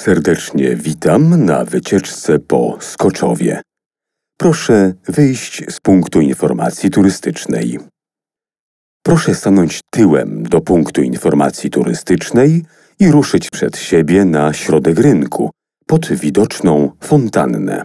Serdecznie witam na wycieczce po Skoczowie. Proszę wyjść z punktu informacji turystycznej. Proszę stanąć tyłem do punktu informacji turystycznej i ruszyć przed siebie na środek rynku, pod widoczną fontannę.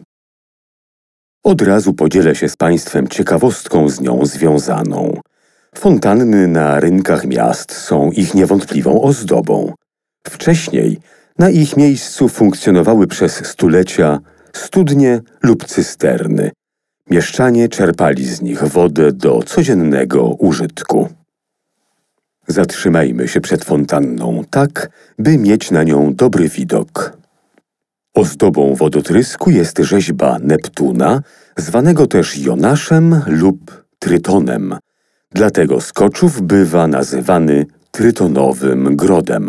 Od razu podzielę się z Państwem ciekawostką z nią związaną. Fontanny na rynkach miast są ich niewątpliwą ozdobą. Wcześniej na ich miejscu funkcjonowały przez stulecia studnie lub cysterny. Mieszczanie czerpali z nich wodę do codziennego użytku. Zatrzymajmy się przed fontanną tak, by mieć na nią dobry widok. Ozdobą wodotrysku jest rzeźba Neptuna, zwanego też Jonaszem lub Trytonem. Dlatego Skoczów bywa nazywany Trytonowym Grodem.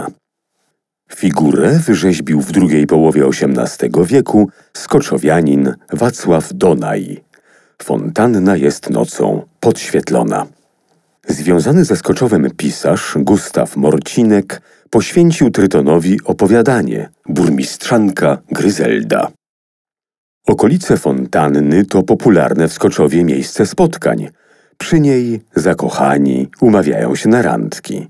Figurę wyrzeźbił w drugiej połowie XVIII wieku skoczowianin Wacław Donaj. Fontanna jest nocą podświetlona. Związany ze Skoczowem pisarz Gustaw Morcinek poświęcił Trytonowi opowiadanie Burmistrzanka Gryzelda. Okolice fontanny to popularne w Skoczowie miejsce spotkań. Przy niej zakochani umawiają się na randki.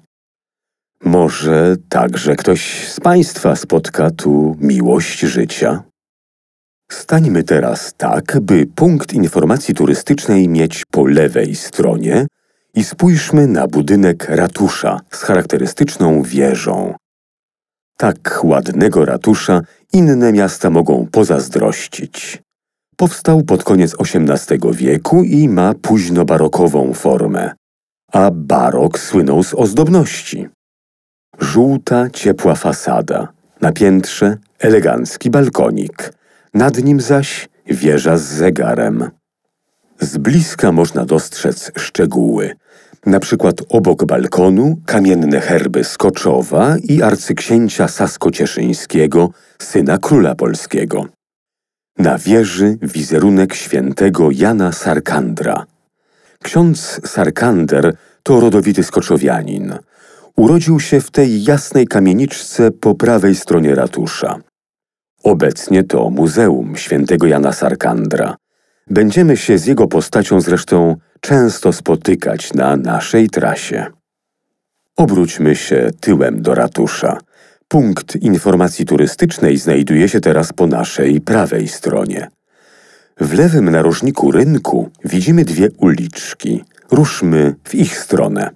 Może także ktoś z Państwa spotka tu miłość życia? Stańmy teraz tak, by punkt informacji turystycznej mieć po lewej stronie i spójrzmy na budynek ratusza z charakterystyczną wieżą. Tak ładnego ratusza inne miasta mogą pozazdrościć. Powstał pod koniec XVIII wieku i ma późnobarokową formę, a barok słynął z ozdobności. Żółta, ciepła fasada, na piętrze elegancki balkonik, nad nim zaś wieża z zegarem. Z bliska można dostrzec szczegóły, na przykład obok balkonu kamienne herby Skoczowa i arcyksięcia Sasko-Cieszyńskiego, syna króla polskiego. Na wieży wizerunek świętego Jana Sarkandra. Ksiądz Sarkander to rodowity skoczowianin. Urodził się w tej jasnej kamieniczce po prawej stronie ratusza. Obecnie to Muzeum Świętego Jana Sarkandra. Będziemy się z jego postacią zresztą często spotykać na naszej trasie. Obróćmy się tyłem do ratusza. Punkt informacji turystycznej znajduje się teraz po naszej prawej stronie. W lewym narożniku rynku widzimy dwie uliczki. Ruszmy w ich stronę.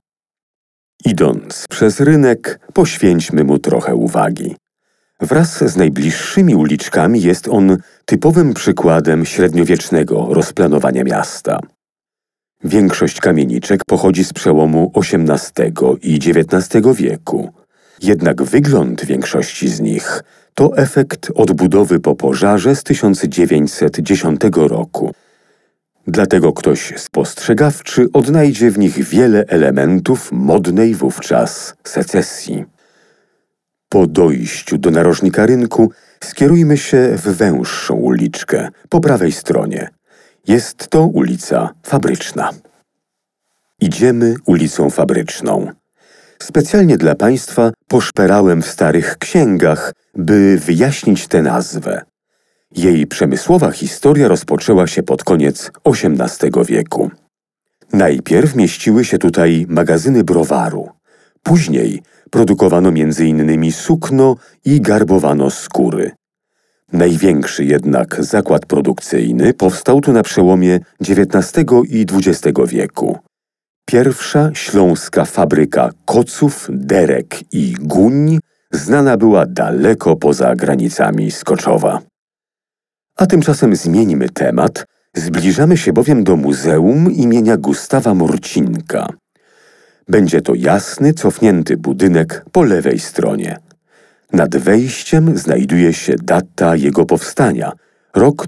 Idąc przez rynek, poświęćmy mu trochę uwagi. Wraz z najbliższymi uliczkami jest on typowym przykładem średniowiecznego rozplanowania miasta. Większość kamieniczek pochodzi z przełomu XVIII i XIX wieku. Jednak wygląd większości z nich to efekt odbudowy po pożarze z 1910 roku. Dlatego ktoś spostrzegawczy odnajdzie w nich wiele elementów modnej wówczas secesji. Po dojściu do narożnika rynku skierujmy się w węższą uliczkę, po prawej stronie. Jest to ulica Fabryczna. Idziemy ulicą Fabryczną. Specjalnie dla Państwa poszperałem w starych księgach, by wyjaśnić tę nazwę. Jej przemysłowa historia rozpoczęła się pod koniec XVIII wieku. Najpierw mieściły się tutaj magazyny browaru. Później produkowano m.in. sukno i garbowano skóry. Największy jednak zakład produkcyjny powstał tu na przełomie XIX i XX wieku. Pierwsza śląska fabryka koców, derek i guń znana była daleko poza granicami Skoczowa. A tymczasem zmieńmy temat, zbliżamy się bowiem do Muzeum imienia Gustawa Morcinka. Będzie to jasny, cofnięty budynek po lewej stronie. Nad wejściem znajduje się data jego powstania, rok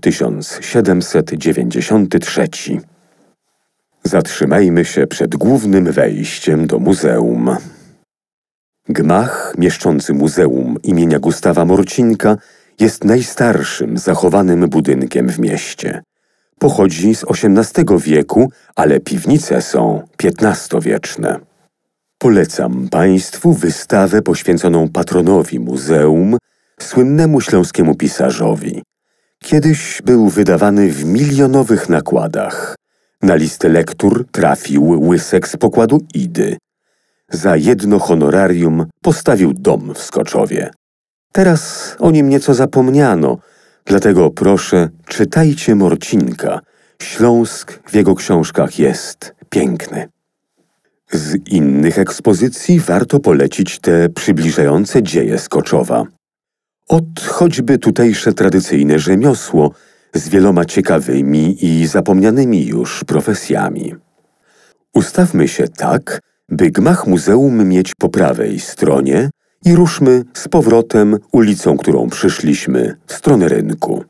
1793. Zatrzymajmy się przed głównym wejściem do muzeum. Gmach mieszczący Muzeum imienia Gustawa Morcinka jest najstarszym zachowanym budynkiem w mieście. Pochodzi z XVIII wieku, ale piwnice są XV-wieczne. Polecam Państwu wystawę poświęconą patronowi muzeum, słynnemu śląskiemu pisarzowi. Kiedyś był wydawany w milionowych nakładach. Na listę lektur trafił Łysek z pokładu Idy. Za jedno honorarium postawił dom w Skoczowie. Teraz o nim nieco zapomniano, dlatego proszę, czytajcie Morcinka. Śląsk w jego książkach jest piękny. Z innych ekspozycji warto polecić te przybliżające dzieje Skoczowa. Ot choćby tutejsze tradycyjne rzemiosło z wieloma ciekawymi i zapomnianymi już profesjami. Ustawmy się tak, by gmach muzeum mieć po prawej stronie i ruszmy z powrotem ulicą, którą przyszliśmy, w stronę rynku.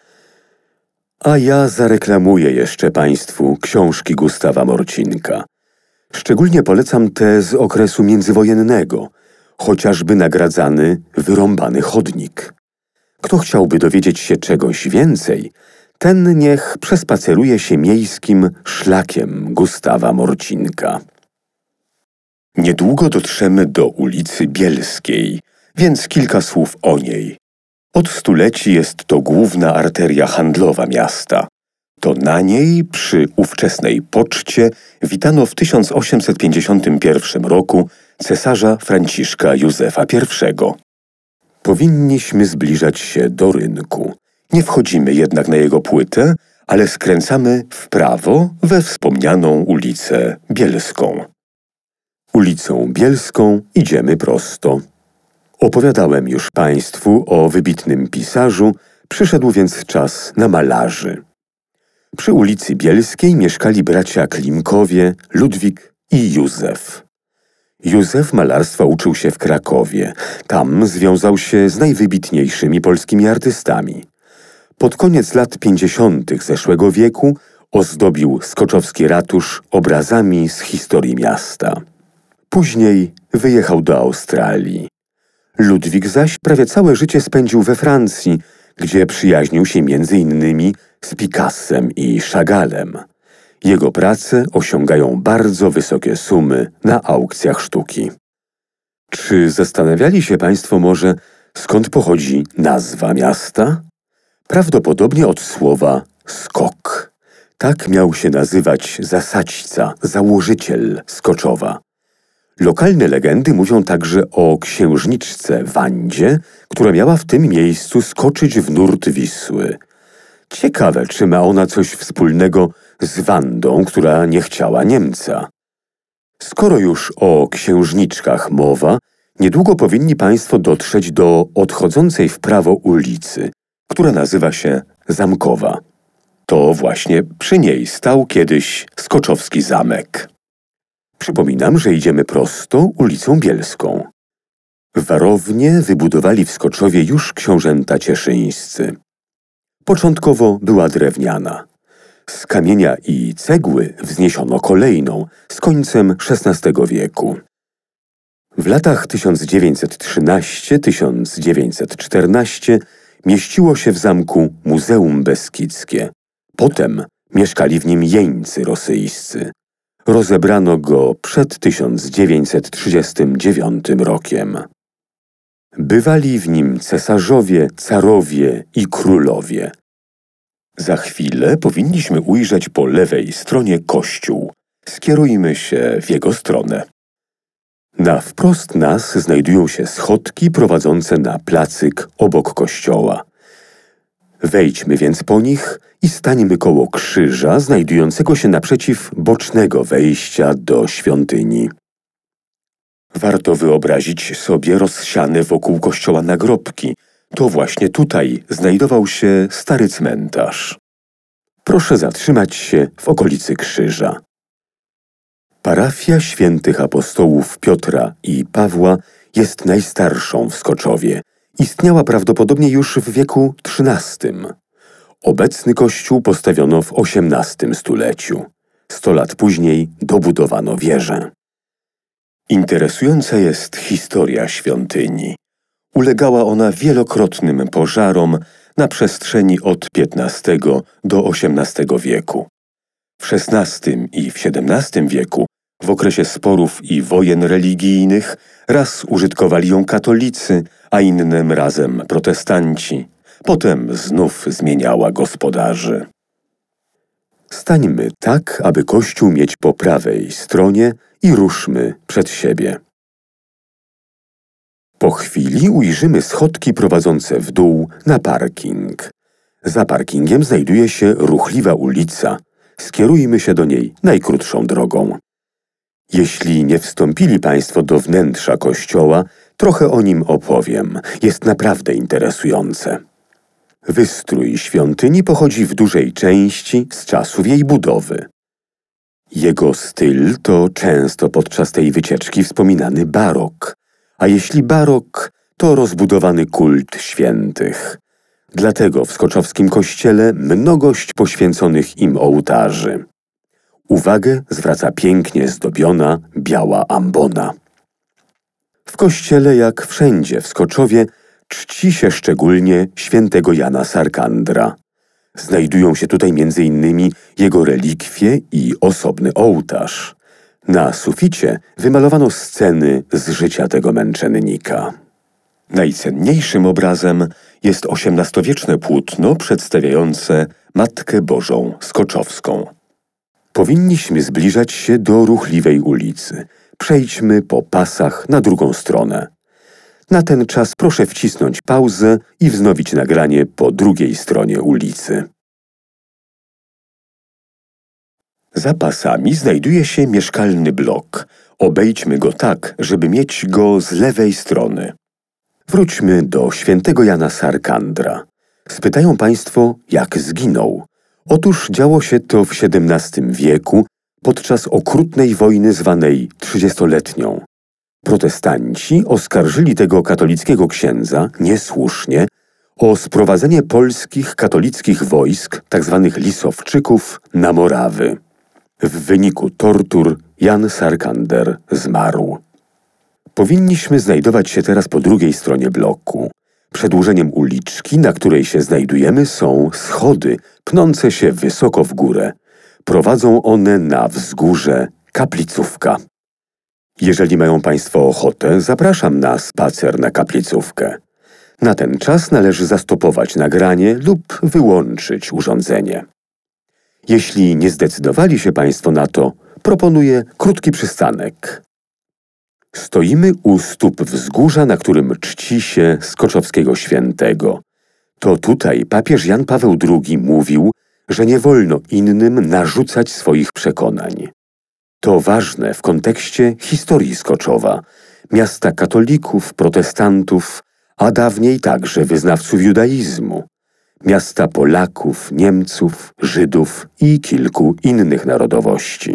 A ja zareklamuję jeszcze Państwu książki Gustawa Morcinka. Szczególnie polecam te z okresu międzywojennego, chociażby nagradzany Wyrąbany chodnik. Kto chciałby dowiedzieć się czegoś więcej, ten niech przespaceruje się miejskim szlakiem Gustawa Morcinka. Niedługo dotrzemy do ulicy Bielskiej, więc kilka słów o niej. Od stuleci jest to główna arteria handlowa miasta. To na niej, przy ówczesnej poczcie, witano w 1851 roku cesarza Franciszka Józefa I. Powinniśmy zbliżać się do rynku. Nie wchodzimy jednak na jego płytę, ale skręcamy w prawo we wspomnianą ulicę Bielską. Ulicą Bielską idziemy prosto. Opowiadałem już Państwu o wybitnym pisarzu, przyszedł więc czas na malarzy. Przy ulicy Bielskiej mieszkali bracia Klimkowie, Ludwik i Józef. Józef malarstwa uczył się w Krakowie. Tam związał się z najwybitniejszymi polskimi artystami. Pod koniec lat 50. zeszłego wieku ozdobił skoczowski ratusz obrazami z historii miasta. Później wyjechał do Australii. Ludwik zaś prawie całe życie spędził we Francji, gdzie przyjaźnił się m.in. z Picassem i Chagallem. Jego prace osiągają bardzo wysokie sumy na aukcjach sztuki. Czy zastanawiali się Państwo może, skąd pochodzi nazwa miasta? Prawdopodobnie od słowa skok. Tak miał się nazywać zasadźca, założyciel Skoczowa. Lokalne legendy mówią także o księżniczce Wandzie, która miała w tym miejscu skoczyć w nurt Wisły. Ciekawe, czy ma ona coś wspólnego z Wandą, która nie chciała Niemca. Skoro już o księżniczkach mowa, niedługo powinni Państwo dotrzeć do odchodzącej w prawo ulicy, która nazywa się Zamkowa. To właśnie przy niej stał kiedyś skoczowski zamek. Przypominam, że idziemy prosto ulicą Bielską. Warownię wybudowali w Skoczowie już książęta cieszyńscy. Początkowo była drewniana. Z kamienia i cegły wzniesiono kolejną z końcem XVI wieku. W latach 1913–1914 mieściło się w zamku Muzeum Beskidzkie. Potem mieszkali w nim jeńcy rosyjscy. Rozebrano go przed 1939 rokiem. Bywali w nim cesarzowie, carowie i królowie. Za chwilę powinniśmy ujrzeć po lewej stronie kościół. Skierujmy się w jego stronę. Na wprost nas znajdują się schodki prowadzące na placyk obok kościoła. Wejdźmy więc po nich i stańmy koło krzyża znajdującego się naprzeciw bocznego wejścia do świątyni. Warto wyobrazić sobie rozsiane wokół kościoła nagrobki. To właśnie tutaj znajdował się stary cmentarz. Proszę zatrzymać się w okolicy krzyża. Parafia świętych apostołów Piotra i Pawła jest najstarszą w Skoczowie. Istniała prawdopodobnie już w wieku XIII. Obecny kościół postawiono w XVIII stuleciu. 100 lat później dobudowano wieżę. Interesująca jest historia świątyni. Ulegała ona wielokrotnym pożarom na przestrzeni od XV do XVIII wieku. W XVI i w XVII wieku, w okresie sporów i wojen religijnych, raz użytkowali ją katolicy, a innym razem protestanci. Potem znów zmieniała gospodarzy. Stańmy tak, aby Kościół mieć po prawej stronie i ruszmy przed siebie. Po chwili ujrzymy schodki prowadzące w dół na parking. Za parkingiem znajduje się ruchliwa ulica. Skierujmy się do niej najkrótszą drogą. Jeśli nie wstąpili Państwo do wnętrza kościoła, trochę o nim opowiem. Jest naprawdę interesujące. Wystrój świątyni pochodzi w dużej części z czasów jej budowy. Jego styl to często podczas tej wycieczki wspominany barok, a jeśli barok, to rozbudowany kult świętych. Dlatego w skoczowskim kościele mnogość poświęconych im ołtarzy. Uwagę zwraca pięknie zdobiona biała ambona. W kościele, jak wszędzie w Skoczowie, czci się szczególnie świętego Jana Sarkandra. Znajdują się tutaj m.in. jego relikwie i osobny ołtarz. Na suficie wymalowano sceny z życia tego męczennika. Najcenniejszym obrazem jest XVIII-wieczne płótno przedstawiające Matkę Bożą Skoczowską. Powinniśmy zbliżać się do ruchliwej ulicy. Przejdźmy po pasach na drugą stronę. Na ten czas proszę wcisnąć pauzę i wznowić nagranie po drugiej stronie ulicy. Za pasami znajduje się mieszkalny blok. Obejdźmy go tak, żeby mieć go z lewej strony. Wróćmy do świętego Jana Sarkandra. Spytają Państwo, jak zginął. Otóż działo się to w XVII wieku podczas okrutnej wojny zwanej 30-letnią. Protestanci oskarżyli tego katolickiego księdza, niesłusznie, o sprowadzenie polskich katolickich wojsk, tzw. lisowczyków, na Morawy. W wyniku tortur Jan Sarkander zmarł. Powinniśmy znajdować się teraz po drugiej stronie bloku. Przedłużeniem uliczki, na której się znajdujemy, są schody pnące się wysoko w górę. Prowadzą one na wzgórze Kaplicówka. Jeżeli mają Państwo ochotę, zapraszam na spacer na Kaplicówkę. Na ten czas należy zastopować nagranie lub wyłączyć urządzenie. Jeśli nie zdecydowali się Państwo na to, proponuję krótki przystanek. Stoimy u stóp wzgórza, na którym czci się skoczowskiego świętego. To tutaj papież Jan Paweł II mówił, że nie wolno innym narzucać swoich przekonań. To ważne w kontekście historii Skoczowa, miasta katolików, protestantów, a dawniej także wyznawców judaizmu, miasta Polaków, Niemców, Żydów i kilku innych narodowości.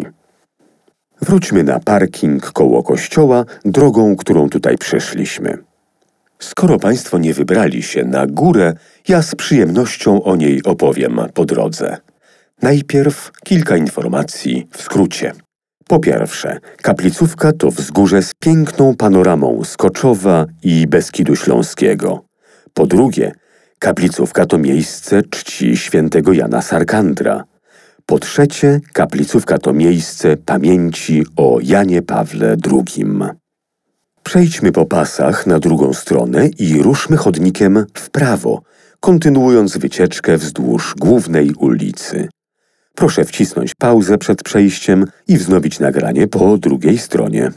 Wróćmy na parking koło kościoła drogą, którą tutaj przeszliśmy. Skoro Państwo nie wybrali się na górę, ja z przyjemnością o niej opowiem po drodze. Najpierw kilka informacji w skrócie. Po pierwsze, Kaplicówka to wzgórze z piękną panoramą Skoczowa i Beskidu Śląskiego. Po drugie, Kaplicówka to miejsce czci świętego Jana Sarkandra. Po trzecie, Kaplicówka to miejsce pamięci o Janie Pawle II. Przejdźmy po pasach na drugą stronę i ruszmy chodnikiem w prawo, kontynuując wycieczkę wzdłuż głównej ulicy. Proszę wcisnąć pauzę przed przejściem i wznowić nagranie po drugiej stronie.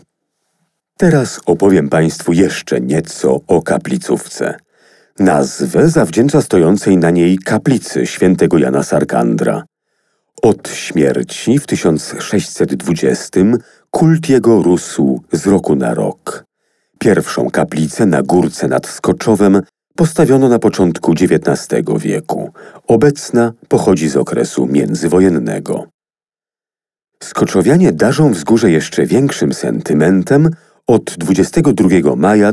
Teraz opowiem Państwu jeszcze nieco o Kaplicówce. Nazwę zawdzięcza stojącej na niej kaplicy świętego Jana Sarkandra. Od śmierci w 1620 kult jego rósł z roku na rok. Pierwszą kaplicę na górce nad Skoczowem postawiono na początku XIX wieku. Obecna pochodzi z okresu międzywojennego. Skoczowianie darzą wzgórze jeszcze większym sentymentem od 22 maja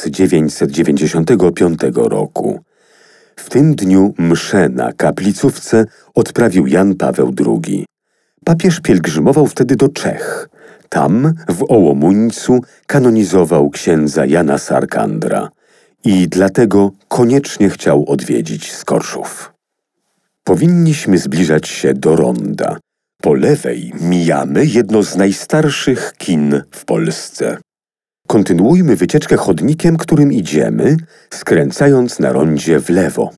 1995 roku. W tym dniu mszę na Kaplicówce odprawił Jan Paweł II. Papież pielgrzymował wtedy do Czech. Tam, w Ołomuńcu, kanonizował księdza Jana Sarkandra i dlatego koniecznie chciał odwiedzić Skoczów. Powinniśmy zbliżać się do ronda. Po lewej mijamy jedno z najstarszych kin w Polsce. Kontynuujmy wycieczkę chodnikiem, którym idziemy, skręcając na rondzie w lewo.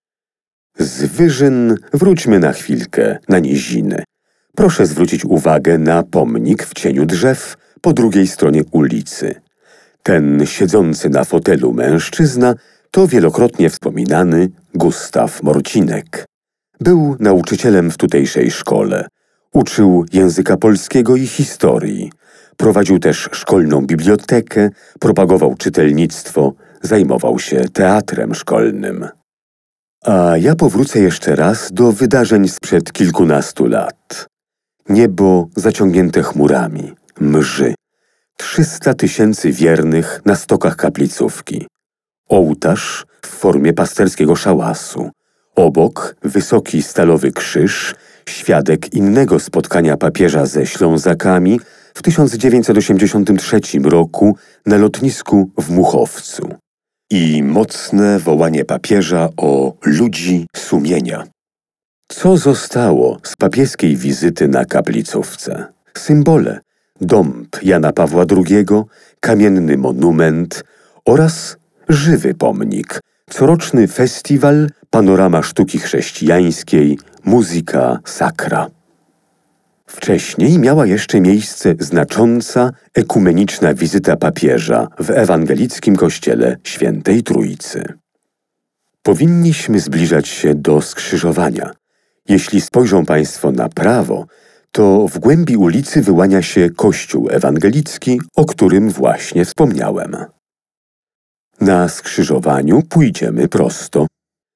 Z wyżyn wróćmy na chwilkę na niziny. Proszę zwrócić uwagę na pomnik w cieniu drzew po drugiej stronie ulicy. Ten siedzący na fotelu mężczyzna to wielokrotnie wspominany Gustaw Morcinek. Był nauczycielem w tutejszej szkole. Uczył języka polskiego i historii. Prowadził też szkolną bibliotekę, propagował czytelnictwo, zajmował się teatrem szkolnym. A ja powrócę jeszcze raz do wydarzeń sprzed kilkunastu lat. Niebo zaciągnięte chmurami, mrzy. 300 000 wiernych na stokach kaplicówki. Ołtarz w formie pasterskiego szałasu. Obok wysoki stalowy krzyż, świadek innego spotkania papieża ze Ślązakami w 1983 roku na lotnisku w Muchowcu. I mocne wołanie papieża o ludzi sumienia. Co zostało z papieskiej wizyty na kaplicówce? Symbole. Dąb Jana Pawła II, kamienny monument oraz żywy pomnik, coroczny festiwal, panorama sztuki chrześcijańskiej, muzyka sacra. Wcześniej miała jeszcze miejsce znacząca ekumeniczna wizyta papieża w ewangelickim kościele Świętej Trójcy. Powinniśmy zbliżać się do skrzyżowania. Jeśli spojrzą Państwo na prawo, to w głębi ulicy wyłania się kościół ewangelicki, o którym właśnie wspomniałem. Na skrzyżowaniu pójdziemy prosto.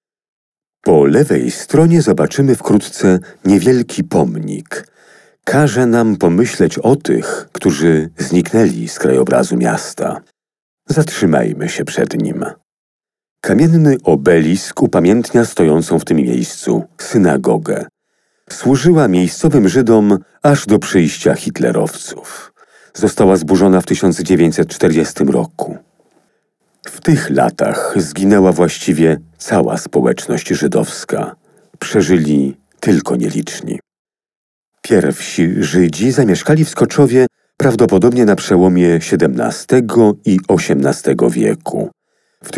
Po lewej stronie zobaczymy wkrótce niewielki pomnik. Każe nam pomyśleć o tych, którzy zniknęli z krajobrazu miasta. Zatrzymajmy się przed nim. Kamienny obelisk upamiętnia stojącą w tym miejscu synagogę. Służyła miejscowym Żydom aż do przyjścia hitlerowców. Została zburzona w 1940 roku. W tych latach zginęła właściwie cała społeczność żydowska. Przeżyli tylko nieliczni. Pierwsi Żydzi zamieszkali w Skoczowie prawdopodobnie na przełomie XVII i XVIII wieku. W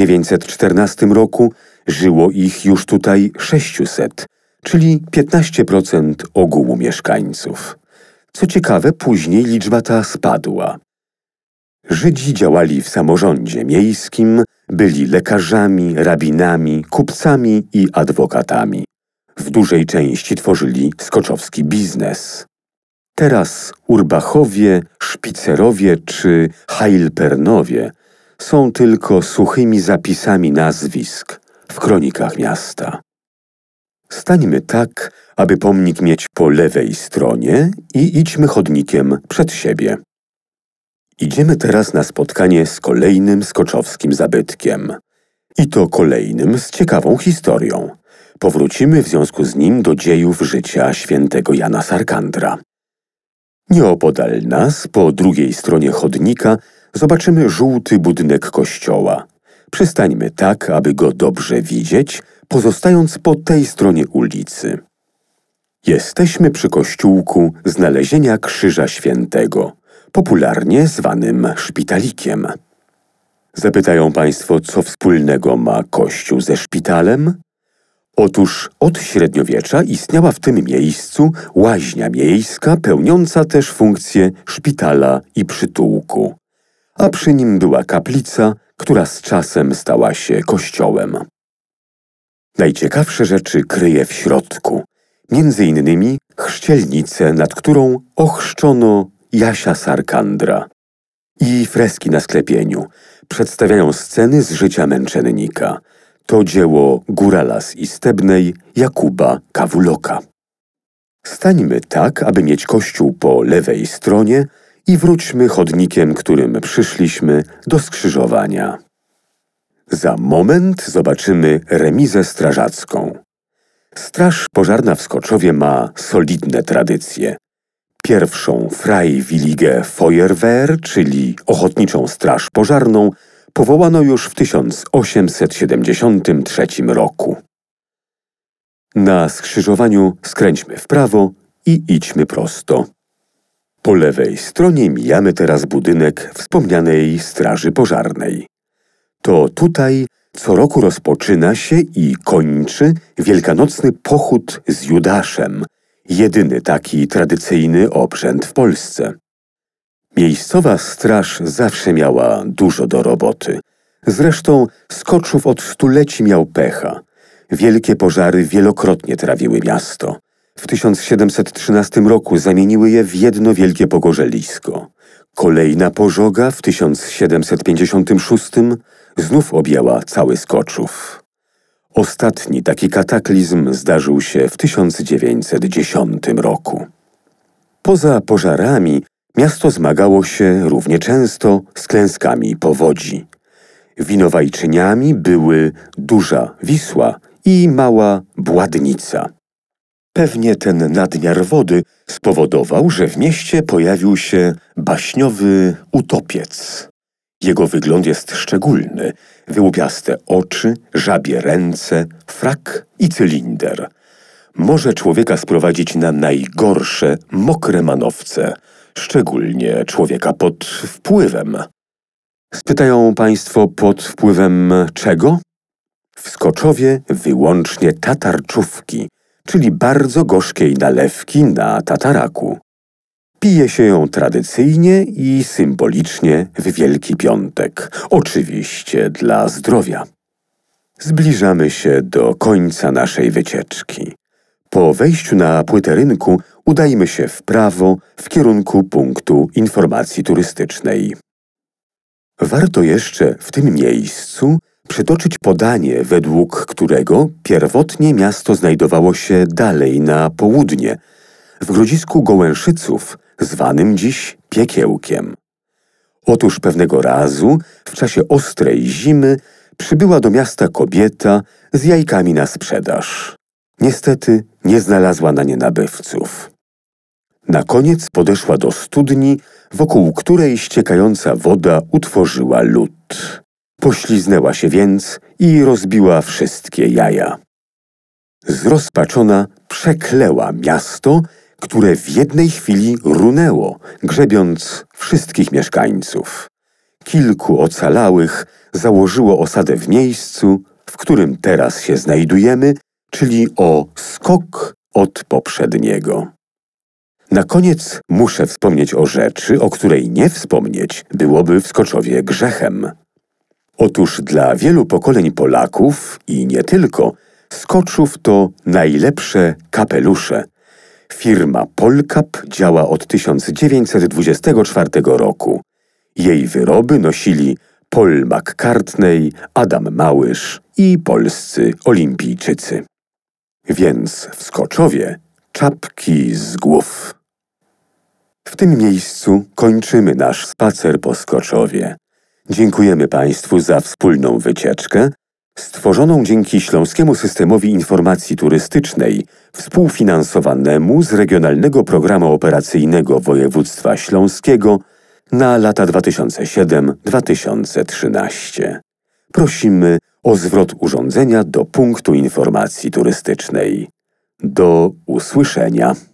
1914 roku żyło ich już tutaj 600, czyli 15% ogółu mieszkańców. Co ciekawe, później liczba ta spadła. Żydzi działali w samorządzie miejskim, byli lekarzami, rabinami, kupcami i adwokatami. W dużej części tworzyli skoczowski biznes. Teraz Urbachowie, Szpicerowie czy Heilpernowie są tylko suchymi zapisami nazwisk w kronikach miasta. Stańmy tak, aby pomnik mieć po lewej stronie i idźmy chodnikiem przed siebie. Idziemy teraz na spotkanie z kolejnym skoczowskim zabytkiem. I to kolejnym z ciekawą historią. Powrócimy w związku z nim do dziejów życia świętego Jana Sarkandra. Nieopodal nas, po drugiej stronie chodnika, zobaczymy żółty budynek kościoła. Przystańmy tak, aby go dobrze widzieć, pozostając po tej stronie ulicy. Jesteśmy przy kościółku Znalezienia Krzyża Świętego, popularnie zwanym szpitalikiem. Zapytają Państwo, co wspólnego ma kościół ze szpitalem? Otóż od średniowiecza istniała w tym miejscu łaźnia miejska pełniąca też funkcję szpitala i przytułku, a przy nim była kaplica, która z czasem stała się kościołem. Najciekawsze rzeczy kryje w środku, między innymi chrzcielnicę, nad którą ochrzczono Jasia Sarkandra. I freski na sklepieniu przedstawiają sceny z życia męczennika. To dzieło Górala z Istebnej Jakuba Kawuloka. Stańmy tak, aby mieć kościół po lewej stronie i wróćmy chodnikiem, którym przyszliśmy, do skrzyżowania. Za moment zobaczymy remizę strażacką. Straż pożarna w Skoczowie ma solidne tradycje. Pierwszą Freiwillige Feuerwehr, czyli Ochotniczą Straż Pożarną, powołano już w 1873 roku. Na skrzyżowaniu skręćmy w prawo i idźmy prosto. Po lewej stronie mijamy teraz budynek wspomnianej Straży Pożarnej. To tutaj co roku rozpoczyna się i kończy wielkanocny pochód z Judaszem, jedyny taki tradycyjny obrzęd w Polsce. Miejscowa straż zawsze miała dużo do roboty. Zresztą Skoczów od stuleci miał pecha. Wielkie pożary wielokrotnie trawiły miasto. W 1713 roku zamieniły je w jedno wielkie pogorzelisko. Kolejna pożoga w 1756 znów objęła cały Skoczów. Ostatni taki kataklizm zdarzył się w 1910 roku. Poza pożarami miasto zmagało się równie często z klęskami powodzi. Winowajczyniami były Duża Wisła i Mała Bładnica. Pewnie ten nadmiar wody spowodował, że w mieście pojawił się baśniowy utopiec. Jego wygląd jest szczególny. Wyłupiaste oczy, żabie ręce, frak i cylinder. Może człowieka sprowadzić na najgorsze, mokre manowce, szczególnie człowieka pod wpływem. Spytają państwo, pod wpływem czego? W Skoczowie wyłącznie tatarczówki, czyli bardzo gorzkiej nalewki na tataraku. Pije się ją tradycyjnie i symbolicznie w Wielki Piątek, oczywiście dla zdrowia. Zbliżamy się do końca naszej wycieczki. Po wejściu na płytę rynku udajmy się w prawo w kierunku punktu informacji turystycznej. Warto jeszcze w tym miejscu przytoczyć podanie, według którego pierwotnie miasto znajdowało się dalej na południe, w Grodzisku Gołęszyców, zwanym dziś Piekiełkiem. Otóż pewnego razu, w czasie ostrej zimy, przybyła do miasta kobieta z jajkami na sprzedaż. Niestety nie znalazła na nie nabywców. Na koniec podeszła do studni, wokół której ściekająca woda utworzyła lód. Pośliznęła się więc i rozbiła wszystkie jaja. Zrozpaczona przekleła miasto, które w jednej chwili runęło, grzebiąc wszystkich mieszkańców. Kilku ocalałych założyło osadę w miejscu, w którym teraz się znajdujemy, czyli o skok od poprzedniego. Na koniec muszę wspomnieć o rzeczy, o której nie wspomnieć byłoby w Skoczowie grzechem. Otóż dla wielu pokoleń Polaków i nie tylko, Skoczów to najlepsze kapelusze. Firma Polkap działa od 1924 roku. Jej wyroby nosili Paul McCartney, Adam Małysz i polscy olimpijczycy. Więc w Skoczowie czapki z głów. W tym miejscu kończymy nasz spacer po Skoczowie. Dziękujemy Państwu za wspólną wycieczkę, stworzoną dzięki Śląskiemu Systemowi Informacji Turystycznej, współfinansowanemu z Regionalnego Programu Operacyjnego Województwa Śląskiego na lata 2007-2013. Prosimy o zwrot urządzenia do punktu informacji turystycznej. Do usłyszenia.